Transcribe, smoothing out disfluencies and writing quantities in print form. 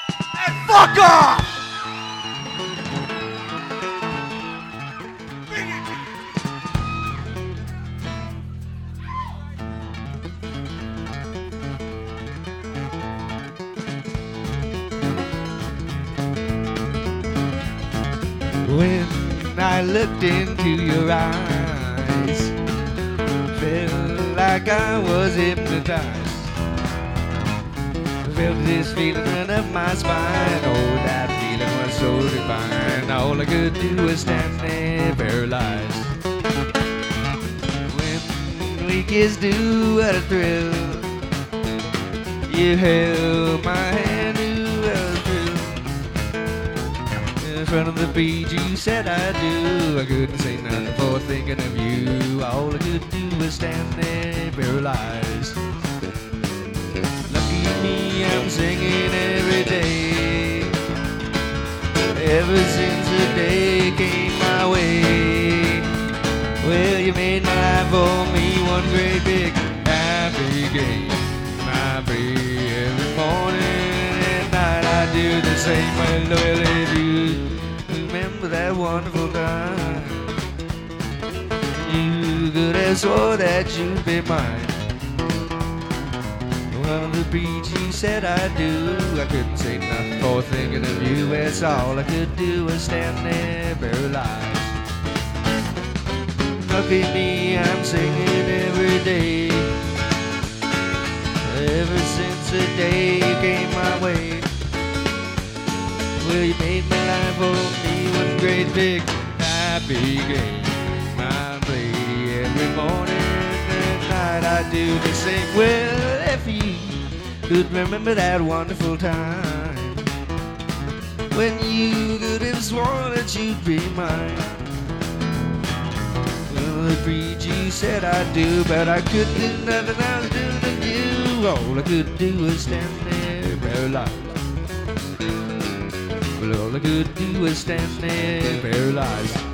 And fuck off! When I looked into your eyes, felt like I was hypnotized. Felt this feeling run up my spine. Oh, that feeling was so divine. All I could do was stand there paralyzed. When we kissed, do what a thrill. You held my hand, do what a thrill. In front of the beach, you said I do. I couldn't say nothing for thinking of you. All I could do was stand there paralyzed. Lucky me, I'm singing every day. Ever since the day came my way. Well, you made my life for me one great big happy game. I pray every morning and night I do the same. Well, if you remember that wonderful time, you could have swore that you'd be mine. On the beach, you said I do. I couldn't say nothing for thinking of you. That's all I could do was stand there paralyzed. Lucky me, I'm singing every day. Ever since the day came my way. Well, you made my life for me one great big happy game. I play every morning and night I do the same. Well, if you could remember that wonderful time when you could have sworn that you'd be mine. Well, the breed you said I do, but I couldn't do nothing else to you. All I could do was stand there paralyzed. Well, all I could do was stand there paralyzed.